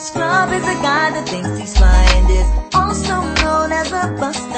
Scrub is a guy that thinks he's fly and is also known as a buster.